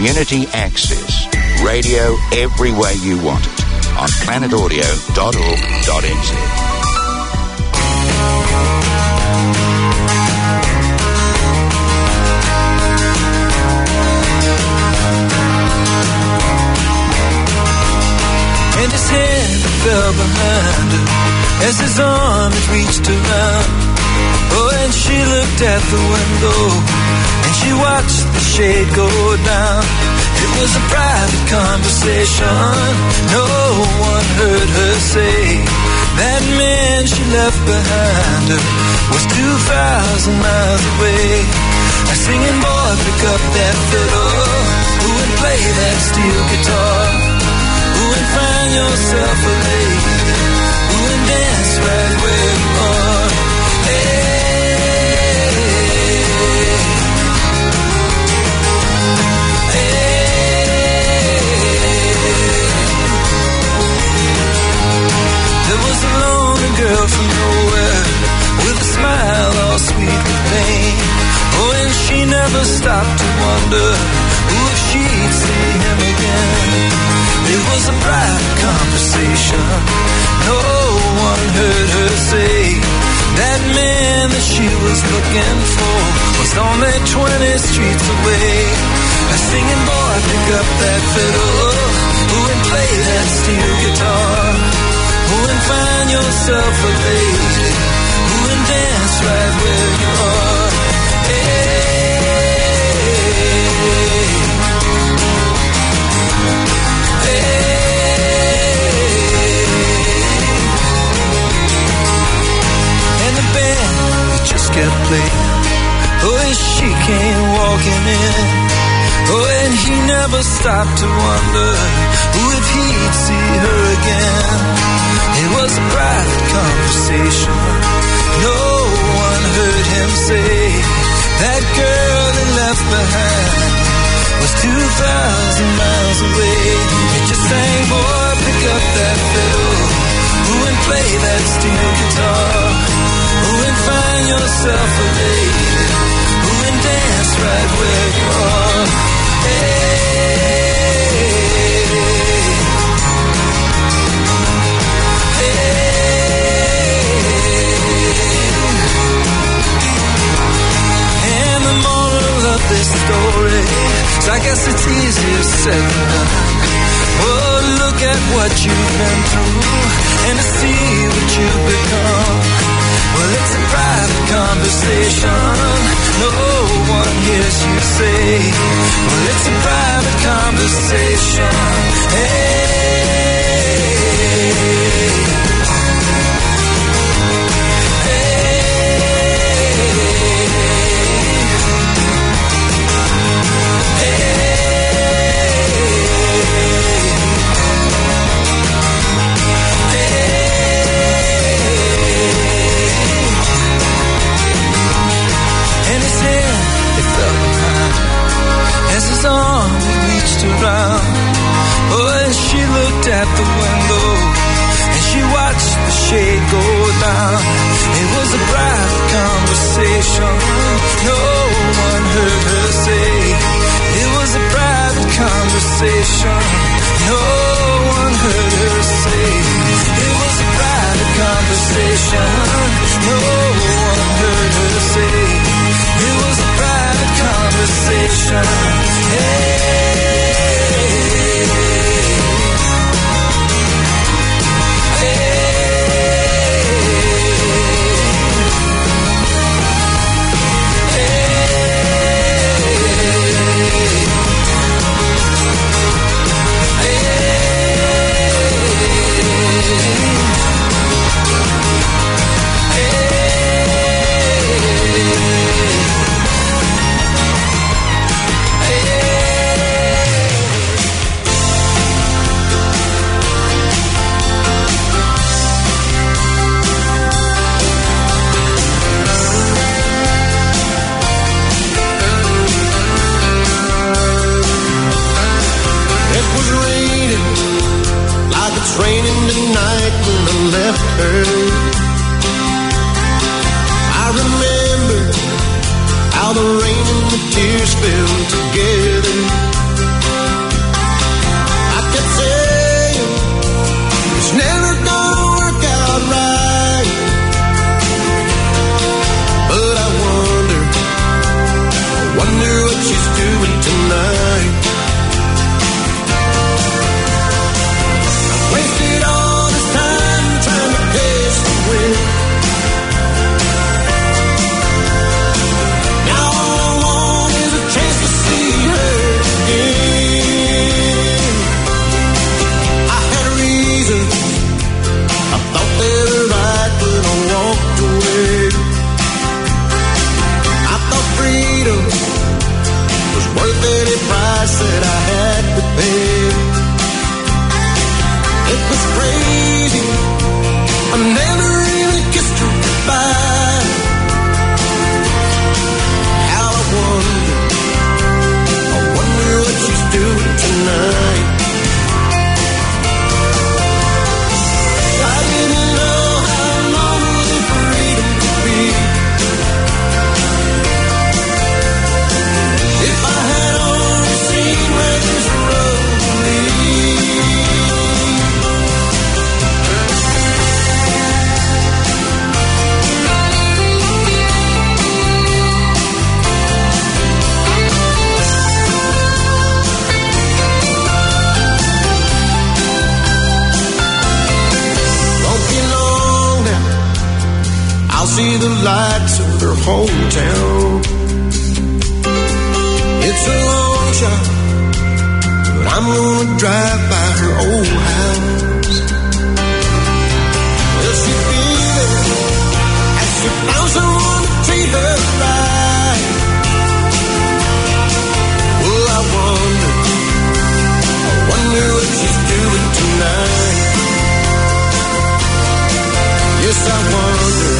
Community access. Radio every way you want it on planetaudio.org.nz. And his hand fell behind her as his arms reached around. Oh, and she looked at the window and she watched the shade go down. It was a private conversation. No one heard her say that man she left behind her was 2,000 miles away. A singing boy, pick up that fiddle. Who would play that steel guitar? Who would find yourself a lady? Who would dance right where you are? There was a lonely girl from nowhere with a smile all sweet with pain. Oh, and she never stopped to wonder if she'd see him again. It was a private conversation. No one heard her say that man that she was looking for was only 20 streets away. A singing boy, pick up that fiddle. Who would play that steel guitar? Who would find yourself a lady? Who would dance right where you are? And the band just kept playing. Oh, and she came walking in. Oh, and he never stopped to wonder if he'd see her again. It was a private conversation. No one heard him say that girl he left behind was 2,000 miles away. He just sang, boy, pick up that fiddle. Who would play that steel guitar? Who would find yourself a lady? Who would dance right where you are? And the moral of this story, so I guess it's easier said than done. Oh, look at what you've been through and to see what you've become. Well, it's a private conversation. No one hears you say. Well, it's a private conversation. As his arm reached around, oh, and she looked at the window and she watched the shade go down. It was a private conversation. No one heard her say. It was a private conversation. No one heard her say. It was a private conversation. No one heard her say. It was a private conversation. her. I remember how the rain and the tears fell together. she's doing tonight. I've wasted all this time trying to catch the wind. Now all I want is a chance to see her again. I had reasons, I thought they were right, but I walked away. I thought freedom was worth any price that I had to pay. It was crazy, I never even kissed her goodbye. How I wonder what she's doing tonight. I didn't know how lonely freedom could be. If I had only seen where this road would lead. Won't be long now, I'll see the lights of their hometown. It's a long shot, but I'm gonna drive by her old house. Will she be there? Has she found someone to treat her right? Well, I wonder what she's doing tonight. Yes, I wonder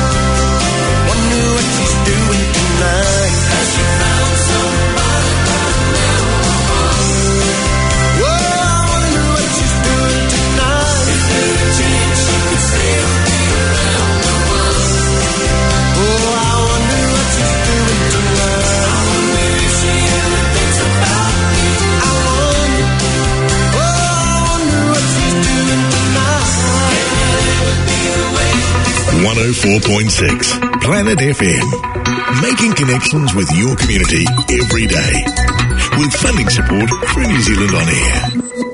what she's doing tonight. Has she found somebody right now? Well, I wonder what she's doing tonight. Is there a chance she could still be around the world? Oh, I wonder what she's doing tonight. I wonder if she ever thinks about me. I wonder what she's doing tonight. Can it ever be the way? 104.6 Planet FM. Making connections with your community every day. With funding support from New Zealand On Air.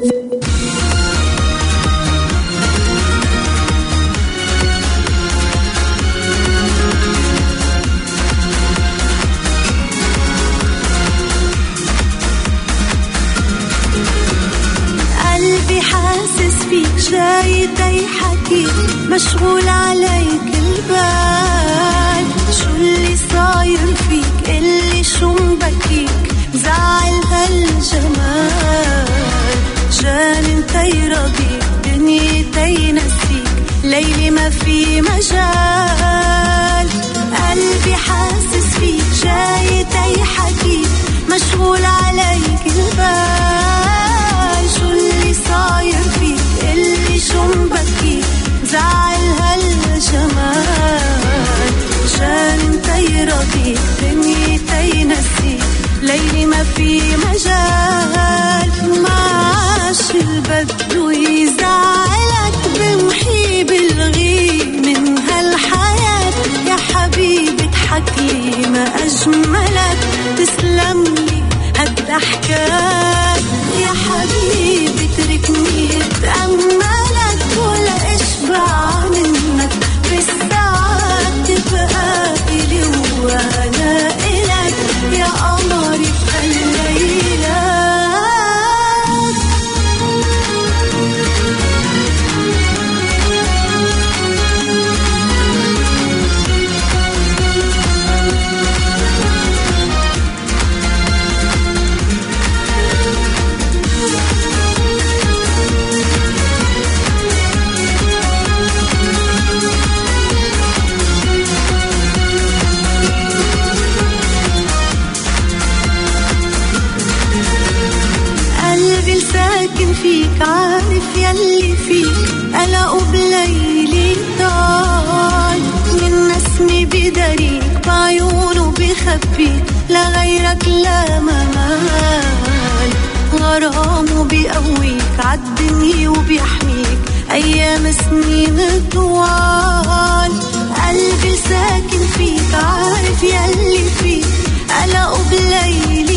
قلبي حاسس فيك جاي يحكيك مشغول عليك البال شو اللي صاير فيك اللي شو مبكيك زعل هالجمال جانن تيرضيك دنيتي نسيك ليلي ما في مجال قلبي حاسس فيك جاي يحكيك مشغول عليك البال شو اللي صاير فيك اللي شو مبكيك زعل هالجمال جانن تيرضيك دنيتي نسيك ليلي ما في مجال معاش البدو يزعلك بمحي بالغي من هالحياة يا حبيبي اضحكلي ما أجملك تسلم لي هالضحكات يا حبيبي اتركني اتأملك ولا اشبع منك بالساعات تبقى إلي وانا إلك يا قمري في هالليلة فيك عارف يلي فيك قلقوا بليلي طال من نسمي بدريك بعيونه بخبيك لغيرك لا ممال غرامه بيقويك عالدنيا وبيحميك أيام سنين طوال قلبي ساكن فيك عارف يلي فيك قلقوا بليلي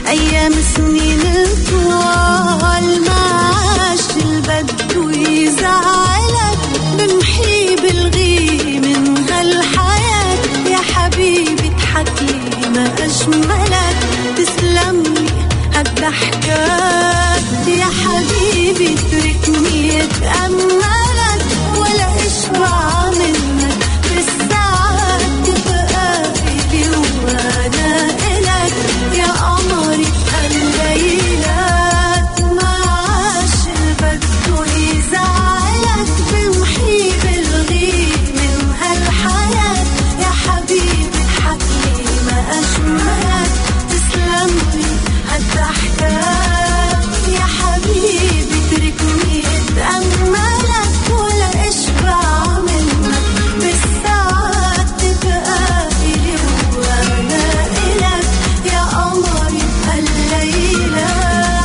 أيام سنين طوال ما عاش البد ويزعلك بمحي بالغي من هالحياة يا حبيبي اضحكلي ما أجملك تسلملي هالضحكات يا حبيبي اتركني أتأملك ولا أشبع منك بالساعات تبقى إلي وأنا إلك يا قمري هالليلات ما عاش البد ويزعلك بمحي بالغي من هالحياة يا حبيبي اضحكلي ما أجملك تسلملي هالضحكات يا حبيبي اتركني أتأملك ولا أشبع منك بالساعات تبقى إلي وأنا إلك يا قمري هالليلات.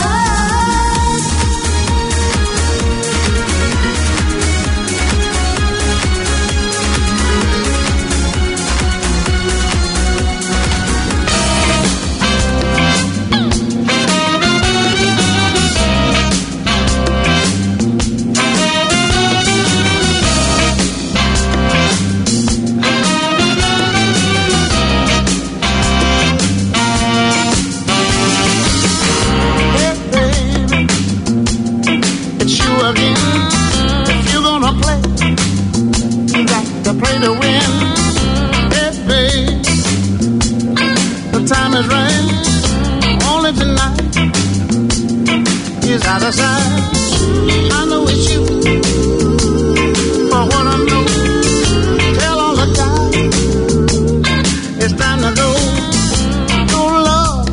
It's you again. If you're gonna play, you got to play to win. Hey, babe, the time is right. Only tonight is out of sight. I know it's you. For what I know, tell all the guys it's time to go. Your love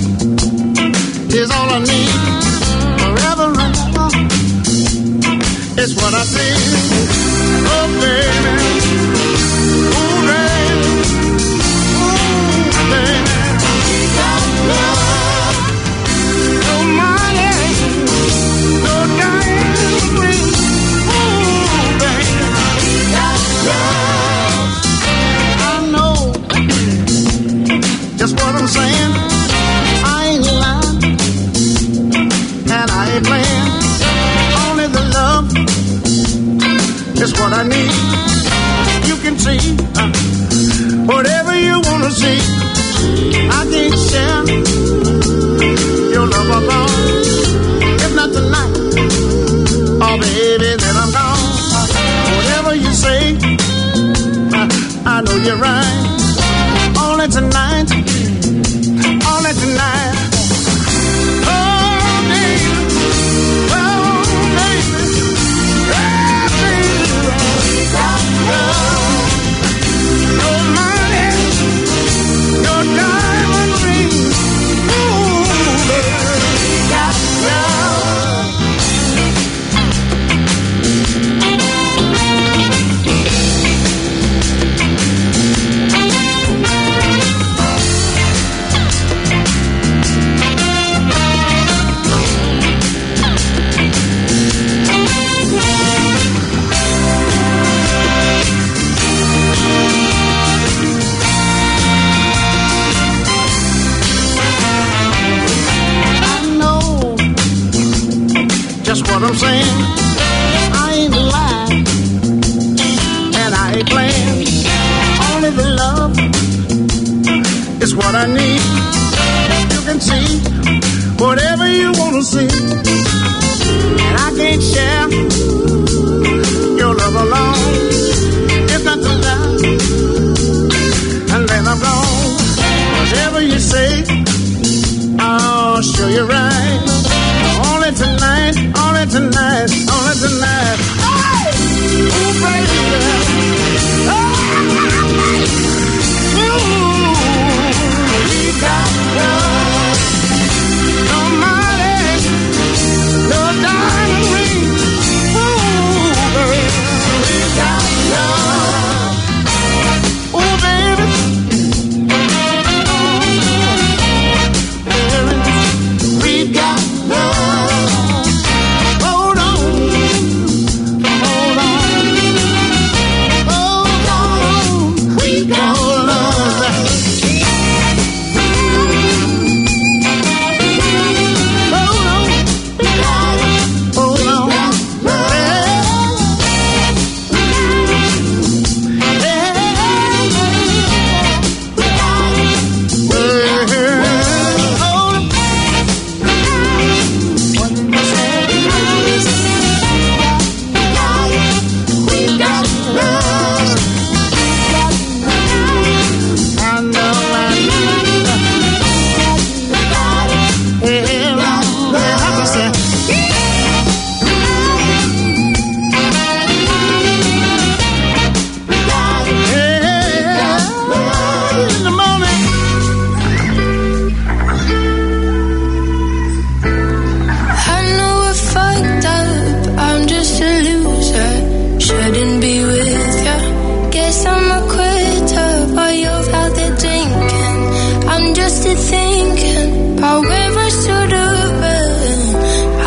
is all I need. Forever and ever. It's what I feel. Oh, baby. Oh, baby. Oh, baby. We got love. No money. No diamond ring. Oh, baby. We got love. I know just what I'm saying. I ain't lying. And I ain't playing. Only the love is what I need. You can see whatever you want to see. I can't share your love alone. If not tonight, oh baby, then I'm gone. Whatever you say, I know you're right. Only tonight, only tonight. Oh baby, oh baby, oh baby. We got love. No money, no diamond ring. Ooh, baby, we got love. Just what I'm saying. I ain't lying, and I ain't playing. Only the love is what I need. You can see whatever you want to see, and I can't share your love alone. It's not the love, and then I'm gone. Whatever you say, I'll show you right. Only tonight, only tonight, only tonight. Hey! Ooh, baby. Oh, ooh, we got love. No money, no diamond ring. Ooh, baby. We got love. Ooh, baby. We got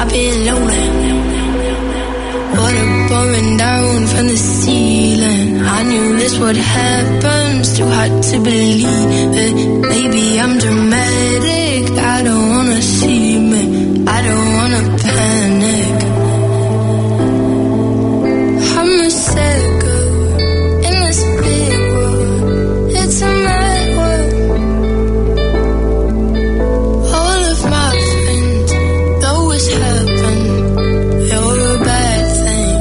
been lonely. Water pouring down from the ceiling. I knew this would happen. It's too hard to believe it. Maybe I'm dramatic. I don't wanna see me. I don't wanna panic. I'm a psycho in this big world. It's a mad world. All of my friends know it's happened. You're a bad thing.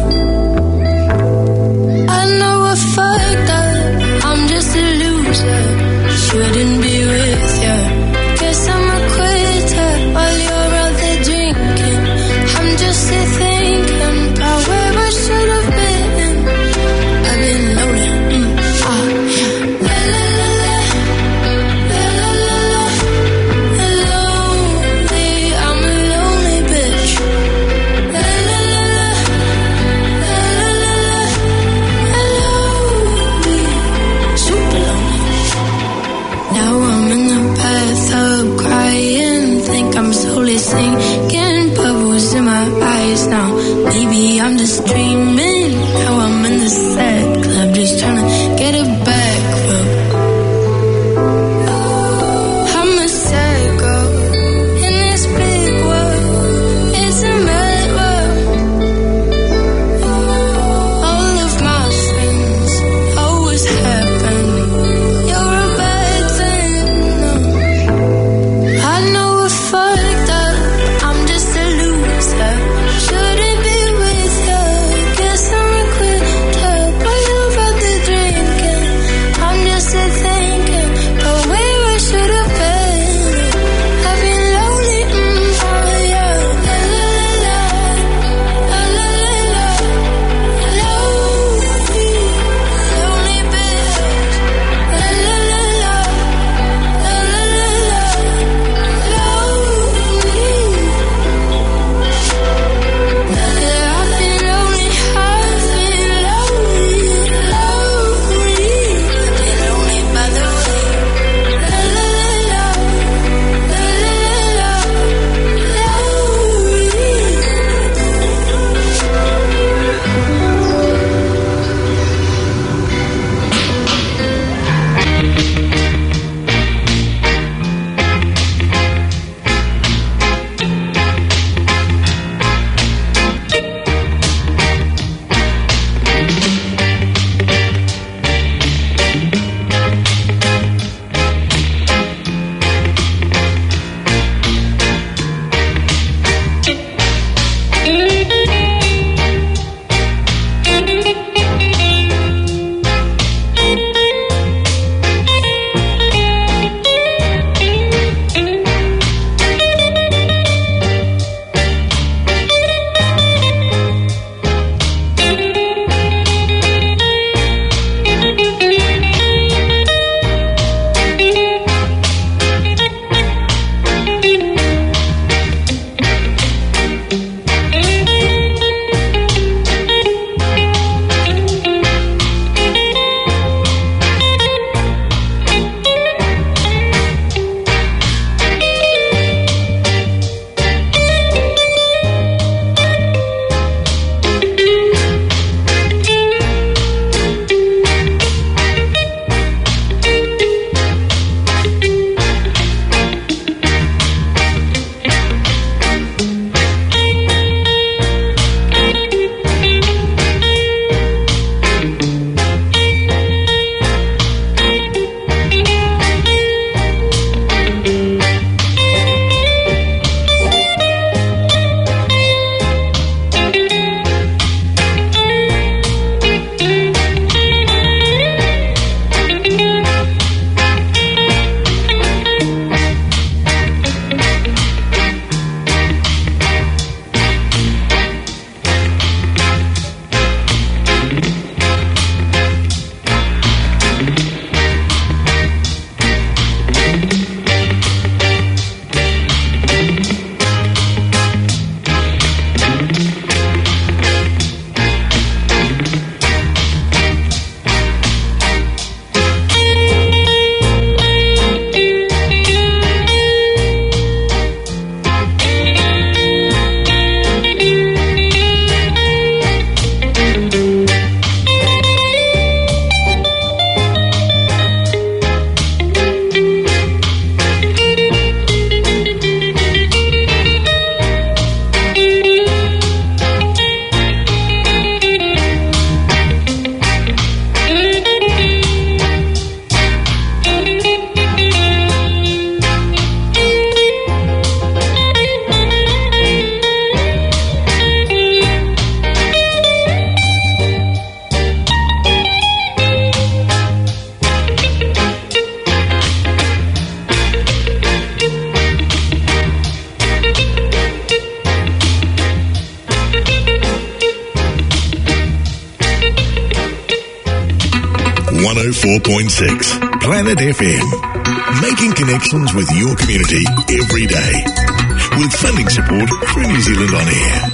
I know I fucked up. I'm just a loser. Shouldn't be with you. Guess I'm a quitter while you're out there drinking. I'm just here thinking about where I should have been. I've been lonely. La la la la. La la la la. Lonely. I'm a lonely bitch. La la la la. La la la la. Lonely. Super lonely. Now I'm in the bathtub crying. Think I'm slowly sinking. Bubbles in my eyes now. Maybe I'm just dreaming. Now I'm in the sad club, just trying to get it back rub. I'm a psycho in this big world. It's a mad world. All of my friends always happen. You're a bad thing. I know I fucked up. I'm just a loser. Shouldn't be with you. 104.6 Planet FM. Making connections with your community every day. With funding support from New Zealand On Air.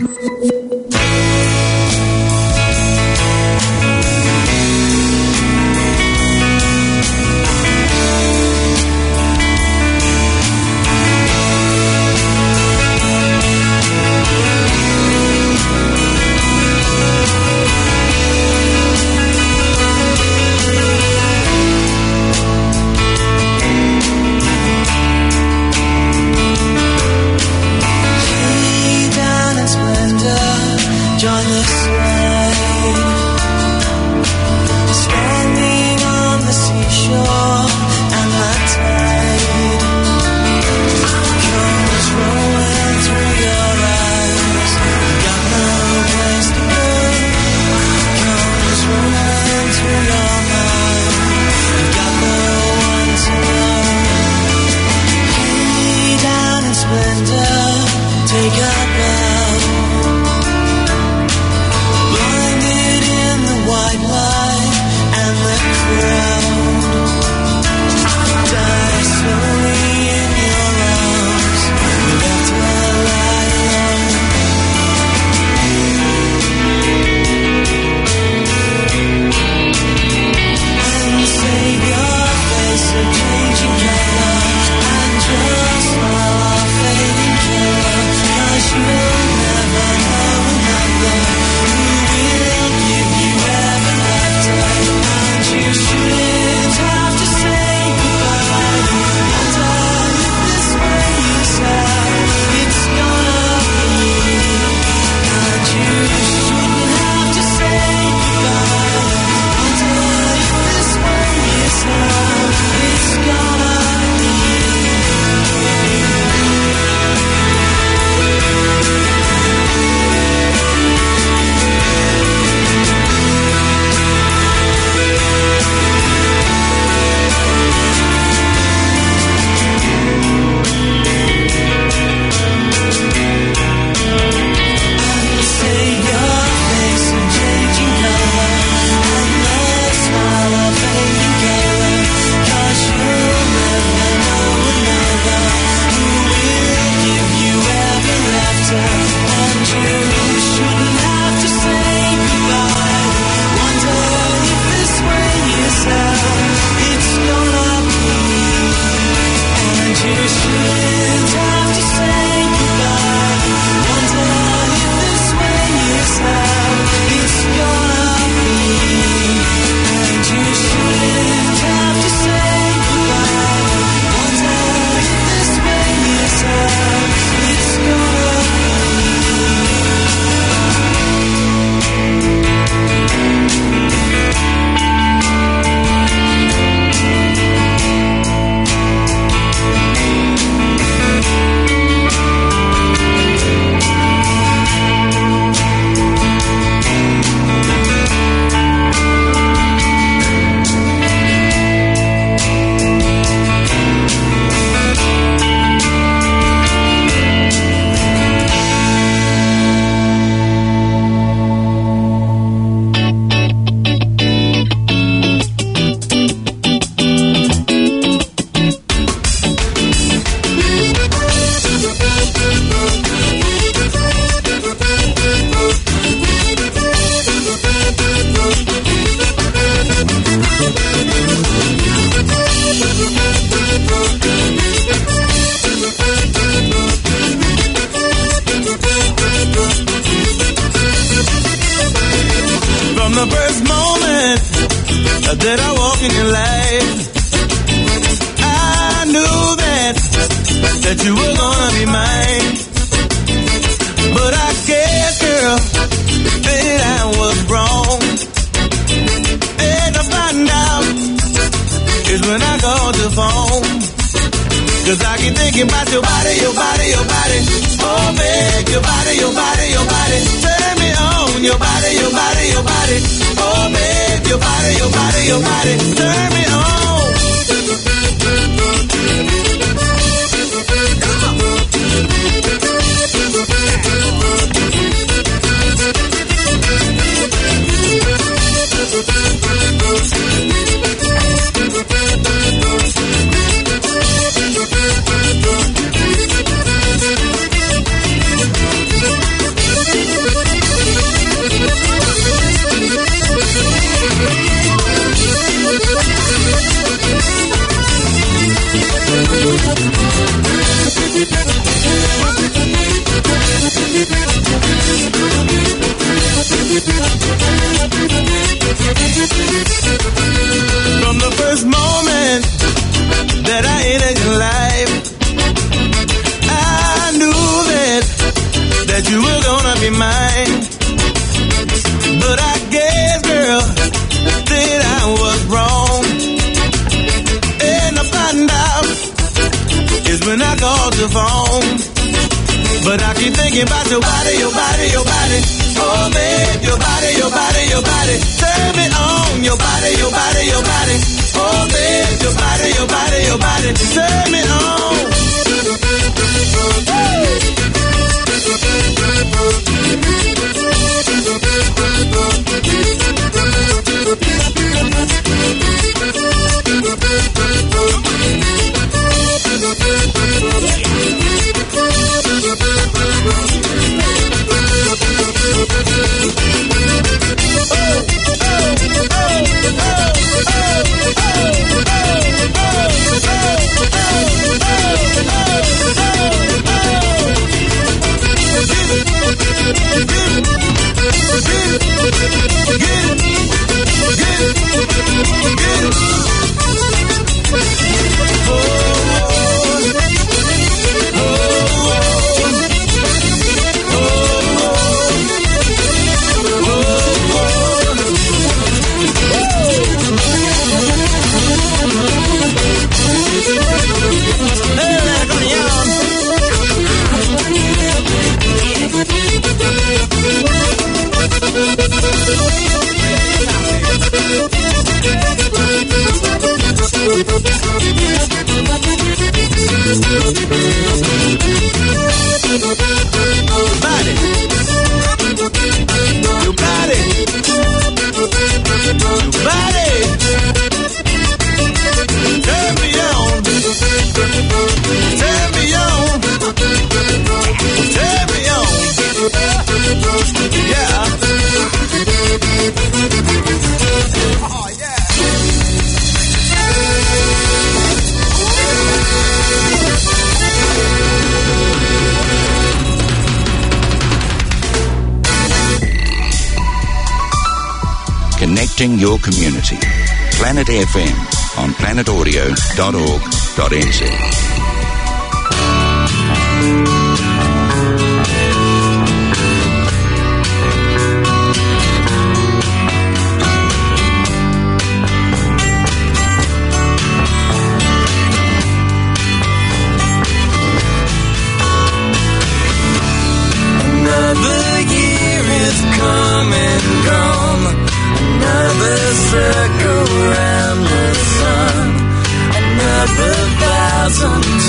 that I walk in your life. I knew that you were gonna be mine. But I guess, girl, that I was wrong. And to find out is when I called the phone. 'Cause I keep thinking about your body, your body, your body. Oh, babe, your body, your body, your body. Turn me on, your body, your body, your body. Oh, babe, your body, your body, your body. Turn me on. Come on. be mine. But I guess, girl, that I was wrong. And I found out is when I called your phone. But I keep thinking about your body, your body, your body. Oh, babe, your body, your body, your body. Turn me on, your body, your body, your body. Oh, babe, your body, your body, your body. Turn me on. Connecting your community. Planet FM on planetaudio.org.nz. Another year has come and gone. Another circle around the sun. Another 1,000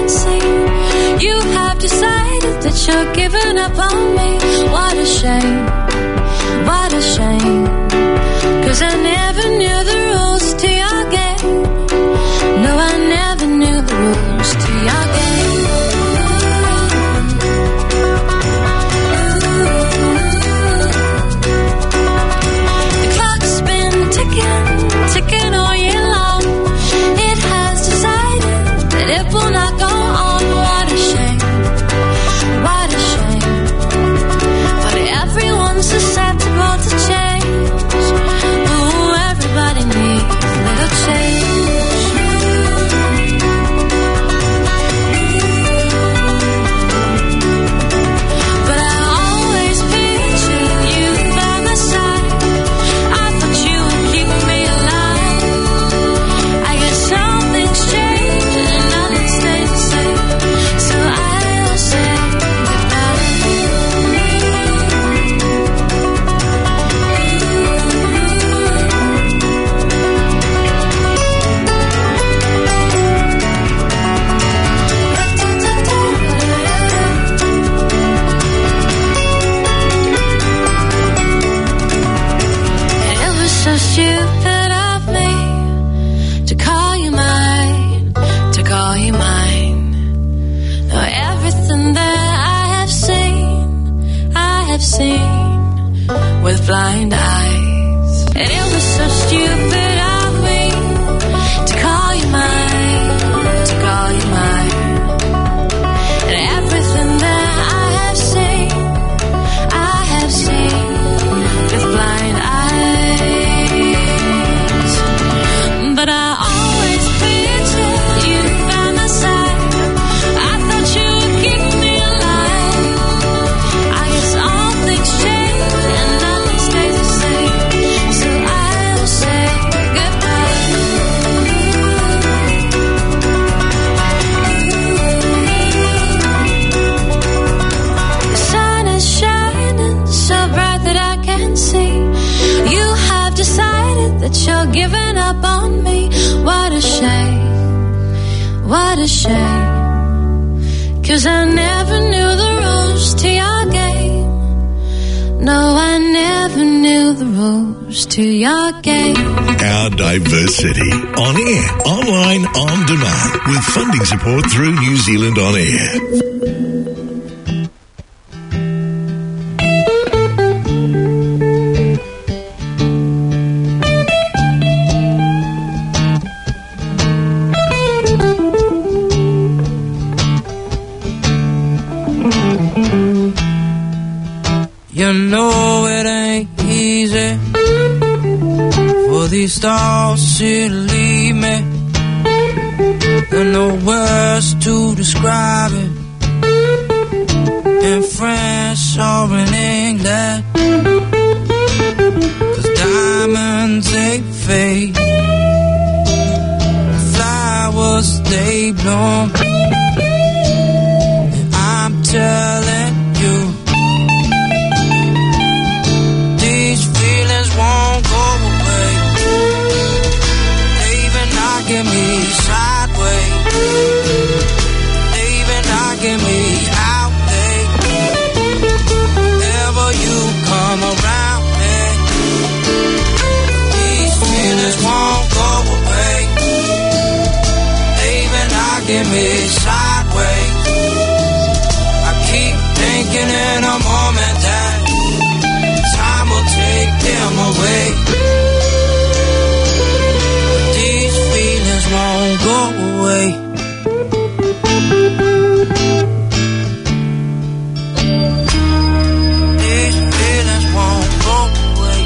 can see. You have decided that you're giving up on me. What a shame, what a shame. 'Cause I never knew the rules to your game. No, I never knew the rules to your game. The clock's been ticking all year long. It has decided that it will not go on. What a shame, what a shame. But everyone's susceptible to change. Ooh, everybody needs a little change. But I always pictured you by my side. I thought you would keep me alive. I guess something's changed and nothing stays the same. So I'll say goodbye. It was so stupid of me to call you mine, to call you mine. Now everything that I have seen with blind eyes. And it was so stupid of me to call you mine, to call you mine. And everything that I have seen with blind eyes. But I always pictured you by my side. I thought you would keep me alive. I guess all things change and nothing stays the same. So I'll say goodbye. The sun is shining so bright that I can see. You have decided that you're giving up on me. What a shame, what a shame. 'Cause I never knew the rules to your game. No, I never knew the rules to your game. Our diversity. On air, online, on demand. With funding support through New Zealand On Air. You know it ain't easy for these thoughts to leave me. There are no words to describe it in French or in English. 'Cause diamonds they fade, flowers they bloom, and I'm telling you, these feelings won't go away. They even knocking me sideways. They even knocking me out there. Whenever you come around me, these feelings won't go away. They even knocking me sideways. I keep thinking in a moment that time will take them away. But these feelings won't go away. These feelings won't go away.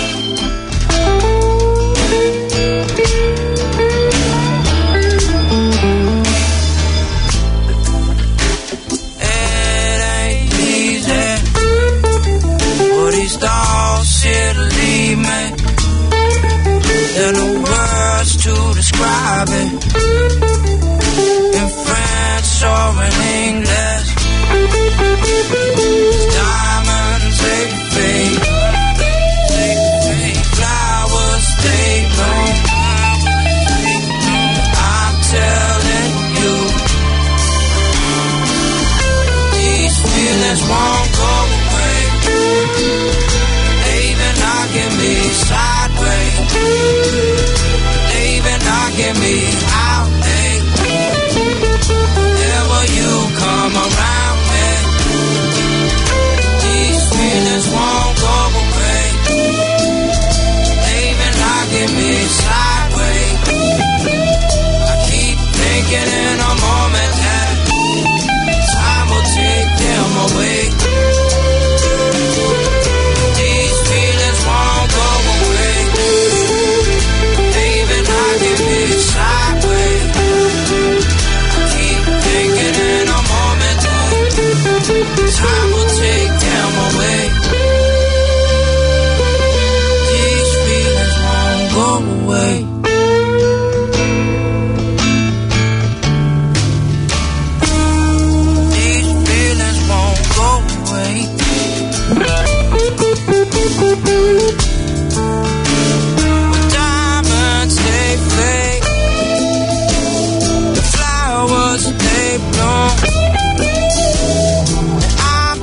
It ain't easy for these thoughts here to leave me. There are no words to describe it in French or in English. Diamonds they fade, flowers they bloom. I'm telling you, feelings won't go away. They've been knocking me sideways. They've been knocking me out. Whenever you come around me, these feelings won't go away. They've been knocking me sideways. I keep thinking in a moment that time will take them away. These feelings won't go away. They've been knocking me sideways. I keep thinking in a moment that time will take them away. These feelings won't go away. When diamonds they fade, the flowers they bloom, and I'm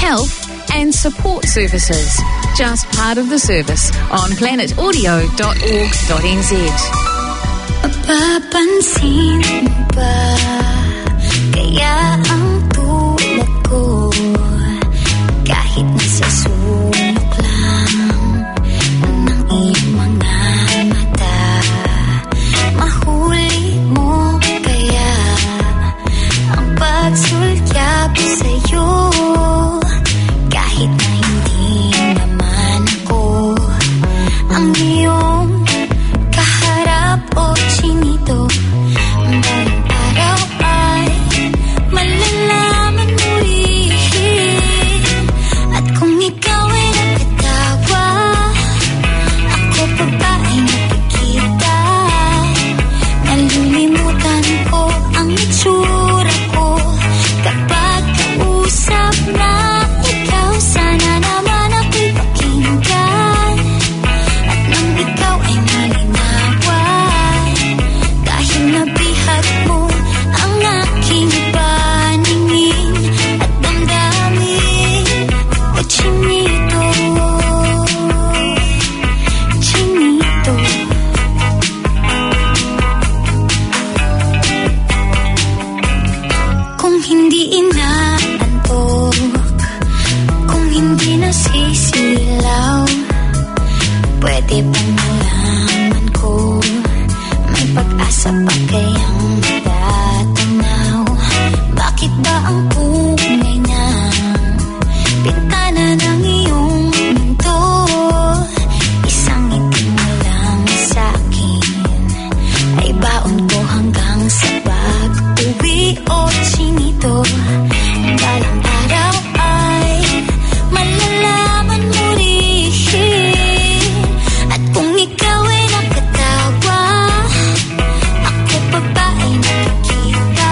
health and support services. Just part of the service on planetaudio.org.nz. Mapapansin mo ba kaya ang tulad ko kahit nasa sulok lang ng iyong mga mata, mahuli mo kaya ang pagsulyap sa'yo kahit na hindi naman ako ang iyong kaharap o chinito. Balang araw ay malalaman mo rin, at kung ikaw ay nakatawa, ako pa ba ay nakikita? Nalilimutan ko ang itsura ko kapag kausap na ikaw. Sana naman ako'y pakinggan, at nang ikaw ay malinawan, dahil nabihag mo ang aking paningin at damdamin. O chinito, chinito, kung hindi inaantok, kung hindi nasisilaw, pwede bang malaman ko may pag-asa pa kayang matatanaw? Bakit ba ang pungay ng bintana ng iyong mundo isang ngiti mo lang sa'kin ay baon ko hanggang sa pag-uwi? O chinito, balang araw ay malalaman mo rin, at kung ikaw ay nakatawa, ako pa ba ay nakikita?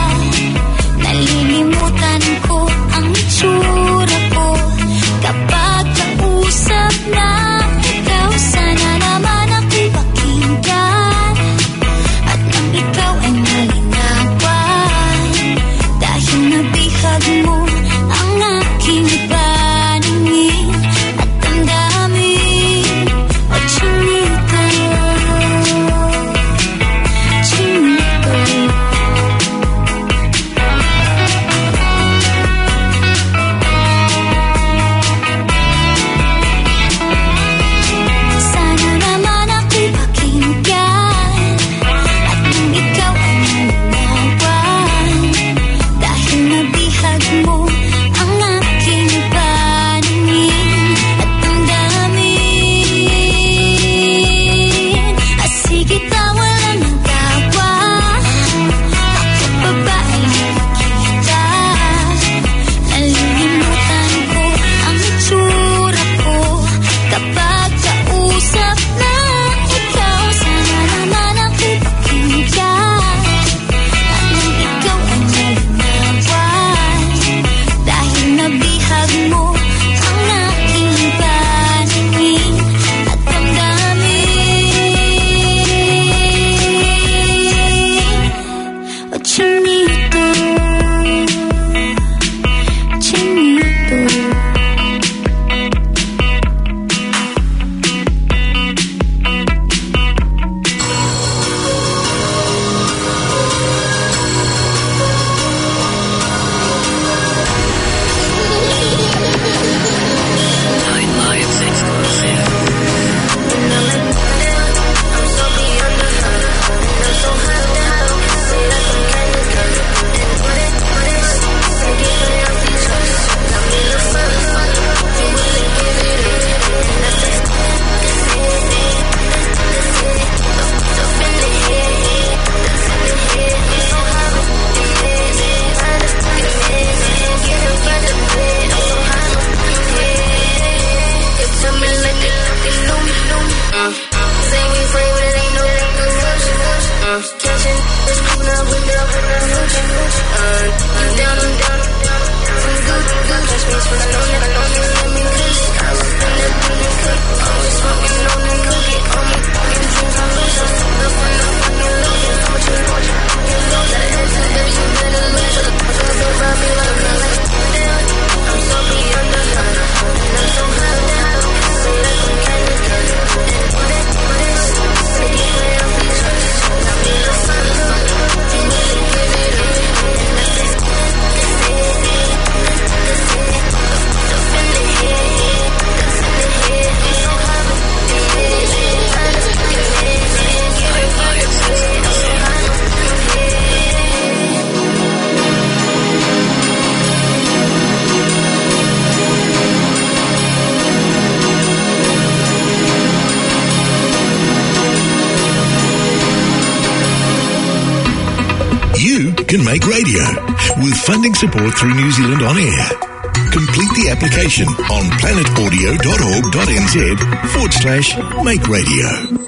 Nalilimutan ko ang itsura ko kapag kausap na ikaw. Sana naman ako'y pakinggan, at nang ikaw ay malinawan, dahil nabihag mo ang aking paningin at damdamin. O chinito, chinito, sana naman ako'y pakinggan, at nang ikaw ay malinawan, dahil nabihag mo ang aking paningin at damdamin. Sige, tawa lang ng tawa, ako pa ba ay nakikita? Nalilimutan ko ang itsura ko kapag kausap na ikaw. Sana naman ako'y pakinggan, at nang ikaw ay malinawan, dahil nabihag mo ang aking paningin at damdamin. O chinito, chinito. Make Radio with funding support through New Zealand On Air. Complete the application on planetaudio.org.nz/Make Radio.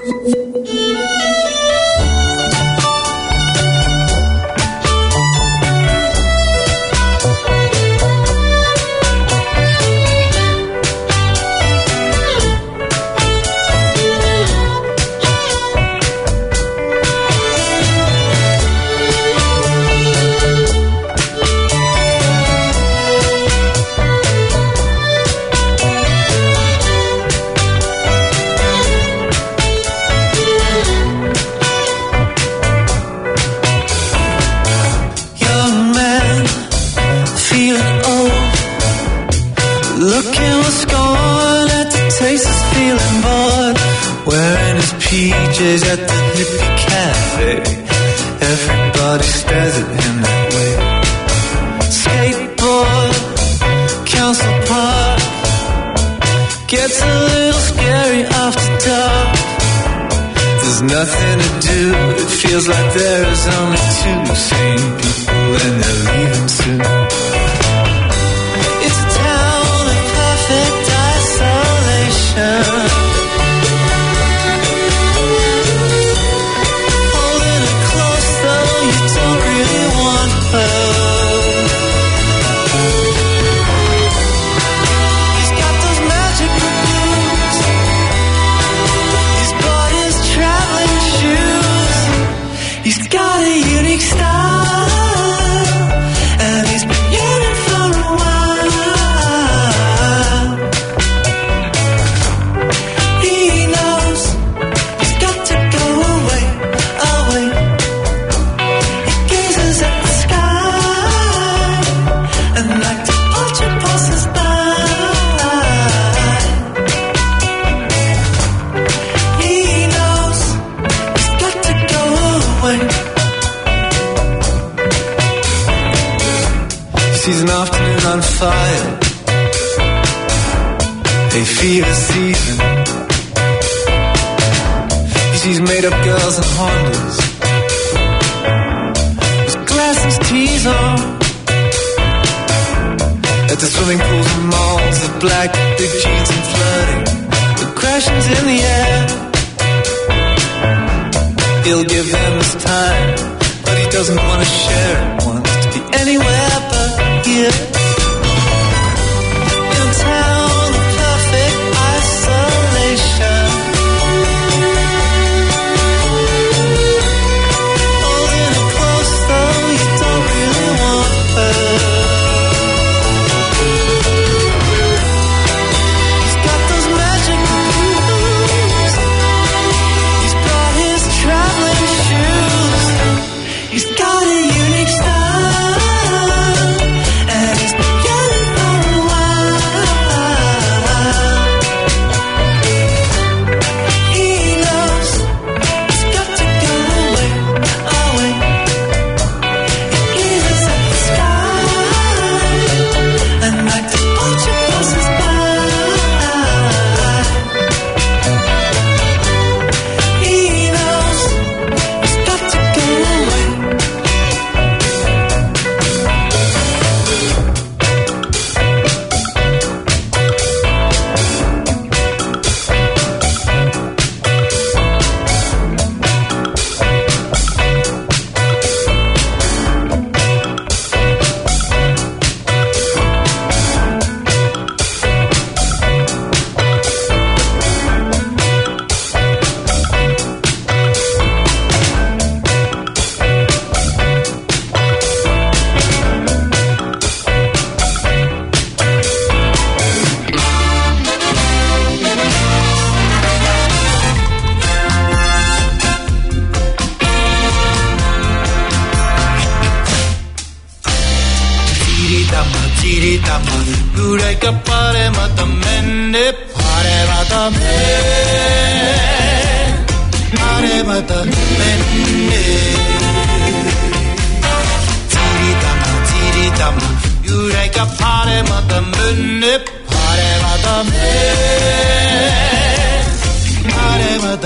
PJs at the hippie cafe. Everybody stares at him that way. Skateboard, Council Park, gets a little scary after dark. There's nothing to do, it feels like there is only two sane people and they're leaving soon. It's a town of perfect isolation. Sees an afternoon on fire, a fever season. He sees made-up girls and Hondas with glasses, tees on. At the swimming pools and malls, the black, big jeans and flirting, the crashings in the air. He'll give them his time, but he doesn't want to share it. Wants to be anywhere but here. In a town of perfect isolation. Holding her close though you don't really want her. He's got those magic moves. He's brought his traveling shoes. He's got a unique style.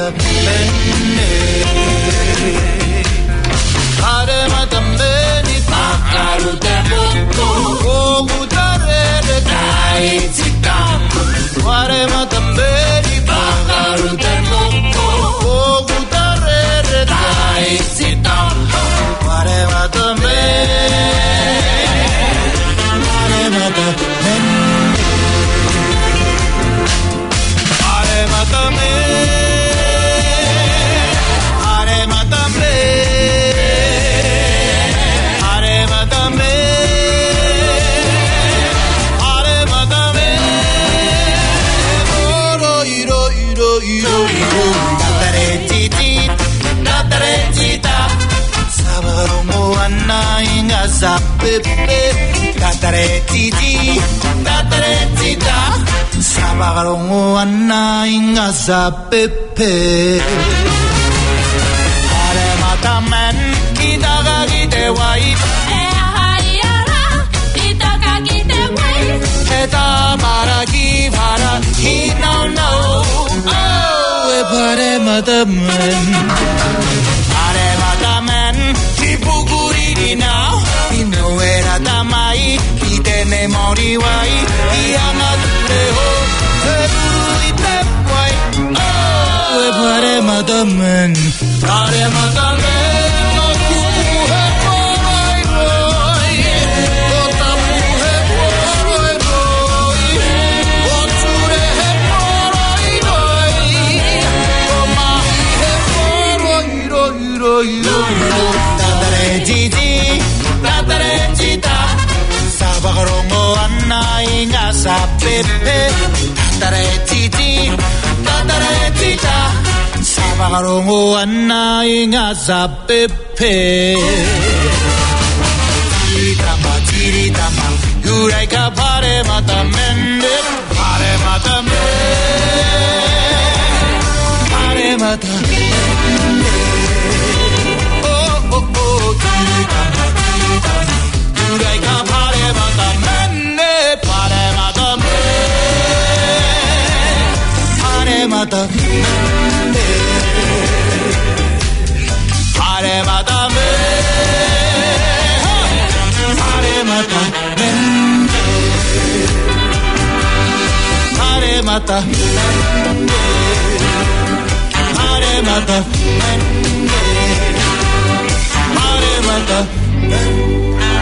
Hare pájaro de moco, gutarere taitsita. Guarema tamberi, pájaro de moco, gutarere taitsita. Guarema tamberi, guarema tamberi. Pepe, tatare titi, sabarongo anna ingasa pepe. Are matamen kitaka kitewai, hariara kitaka kitewai. Eta baraki baraki no. Oh, pare matamen, tipukuri now. No era tamai, itene moriwai, iamatureo, eruite wai. Oh, pare matamen, no kuhe boy boy, otamuhe boy boy, otsure boy boy, omahe boy boy. Tatare titi. Sabarongo anna ingasa pepe, tatare titi, sabarongo anna ingasa pepe. Tiritama, yuraika pare matamende, pare matamende. Oh, tiritama. Yuraika pare matamende, pare matamende, pare matamende, pare matamende, pare matamende, pare matamende, pare matamende.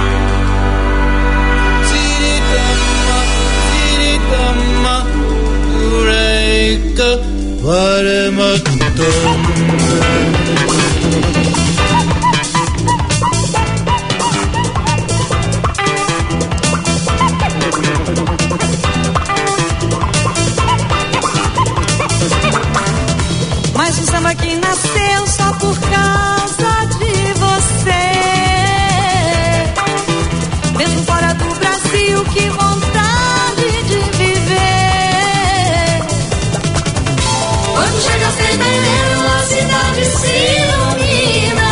Mas o samba que nasceu só por causa de você. Mesmo fora do Brasil, que vontade de viver. Quando chega a sexta-feira, a cidade se ilumina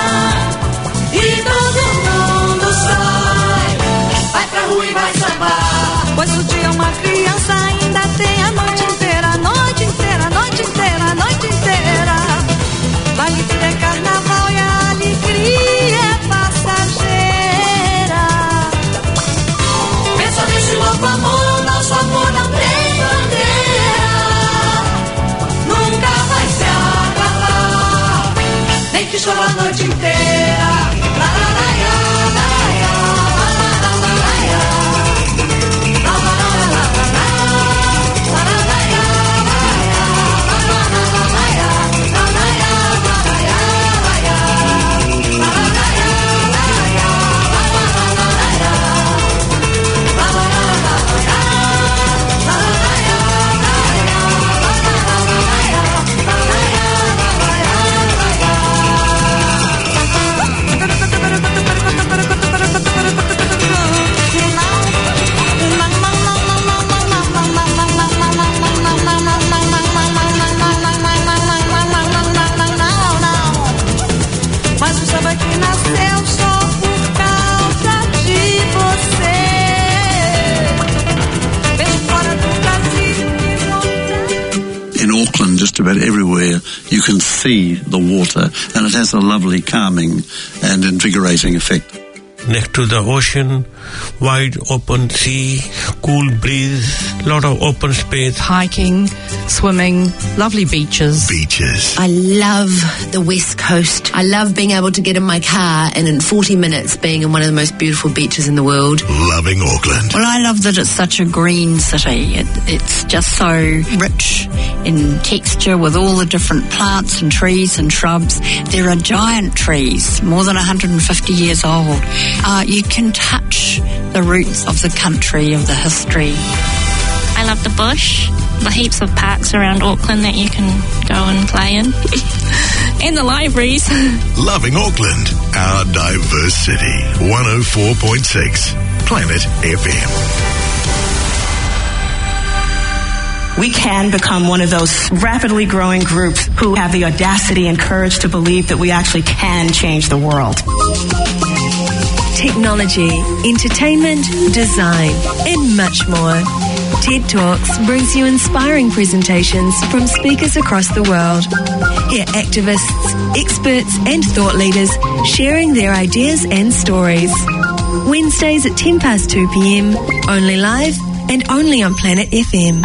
e todo mundo sai, vai pra rua e vai sambar. Pois o dia uma criança ainda tem a noite inteira, a noite inteira, a noite inteira, a noite inteira. Vale tudo é carnaval e a alegria é passageira. Pensa nesse louco amor, nosso amor não tem bandeira. Nunca vai se acabar, nem que chora a noite inteira. La la la ya, la ya, la la la la ya, la la la la la la, la la la ya, la ya, la la la la la ya, la la ya, la ya, la ya, la la la ya, la ya, la la la la la ya, la la la la la ya, la la la ya, la ya, la la la ya. Mas o samba que nasceu só por causa de você. Mesmo fora do Brasil. In Auckland, just about everywhere, you can see the water, and it has a lovely calming and invigorating effect. next to the ocean, wide open sea, cool breeze, lot of open space. Hiking, swimming, lovely beaches. Beaches. I love the West Coast. I love being able to get in my car and in 40 minutes being in one of the most beautiful beaches in the world. Loving Auckland. Well, I love that it's such a green city. It's just so rich in texture with all the different plants and trees and shrubs. There are giant trees, more than 150 years old. You can touch the roots of the country, of the history. I love the bush, the heaps of parks around Auckland that you can go and play in, and the libraries. Loving Auckland, our diverse city. 104.6 Planet FM. We can become one of those rapidly growing groups who have the audacity and courage to believe that we actually can change the world. Technology, entertainment, design, and much more. TED Talks brings you inspiring presentations from speakers across the world. Hear activists, experts, and thought leaders sharing their ideas and stories. Wednesdays at 2 p.m, only live and only on Planet FM.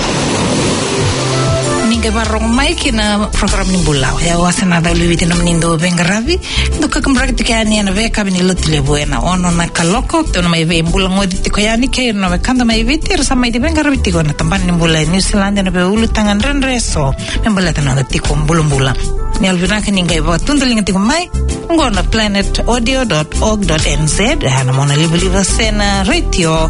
Barong mai kina program ni bulau ya wasana da liwiti nam nindo bengaravi do ka kambrak tikani na ve ka binilo tile buena ono na kaloko to na mai ve bulang odi tikoyani ke no ve kanda mai vitir sa mai de bengaravi tikona tamban ni bulai New Zealand na be ulu tangan renreso membala tanang tikom bulum bula ni alvina kini ngai ba tundeling tikom mai ngona planetaudio.org.nz ana mona live sena radio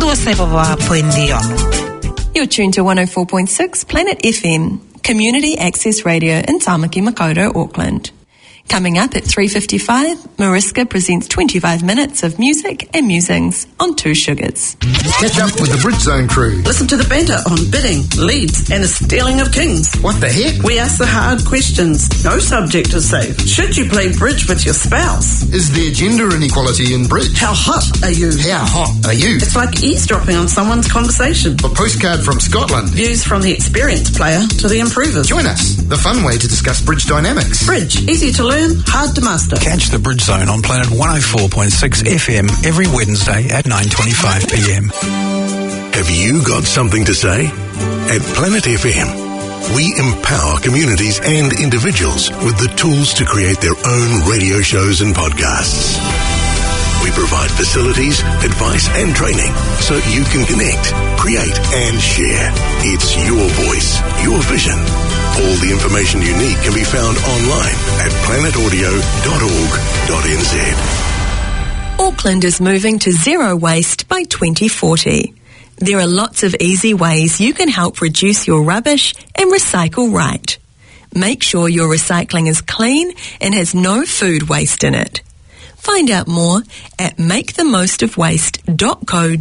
2.1. You're tuned to 104.6 Planet FM, Community Access Radio in Tamaki Makaurau, Auckland. Coming up at 3:55, Mariska presents 25 minutes of music and musings on Two Sugars. Catch up with the Bridge Zone crew. Listen to the banter on bidding, leads, and the stealing of kings. What the heck? We ask the hard questions. No subject is safe. Should you play bridge with your spouse? Is there gender inequality in bridge? How hot are you? How hot are you? It's like eavesdropping on someone's conversation. A postcard from Scotland. Views from the experienced player to the improvers. Join us. The fun way to discuss bridge dynamics. Bridge, easy to learn, hard to master. Catch the Bridge Zone on Planet 104.6 FM every Wednesday at 9:25 p.m. Have you got something to say? At Planet FM, we empower communities and individuals with the tools to create their own radio shows and podcasts. We provide facilities, advice and training so you can connect, create and share. It's your voice, your vision. All the information you need can be found online at planetaudio.org.nz. Auckland is moving to zero waste by 2040. There are lots of easy ways you can help reduce your rubbish and recycle right. Make sure your recycling is clean and has no food waste in it. Find out more at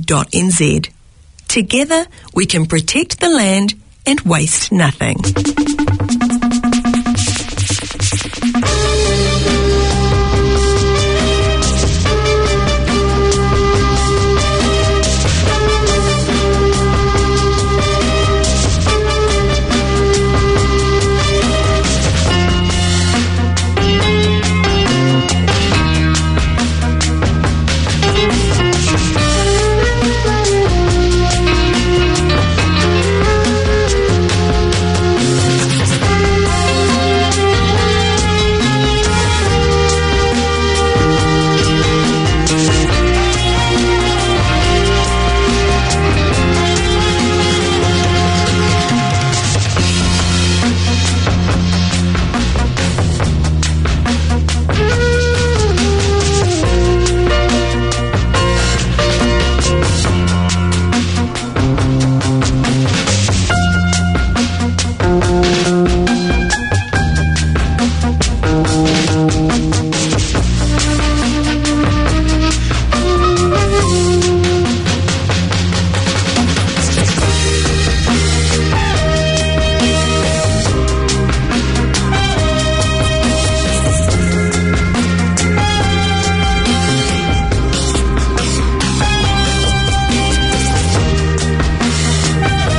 makethemostofwaste.co.nz. Together, we can protect the land and waste nothing.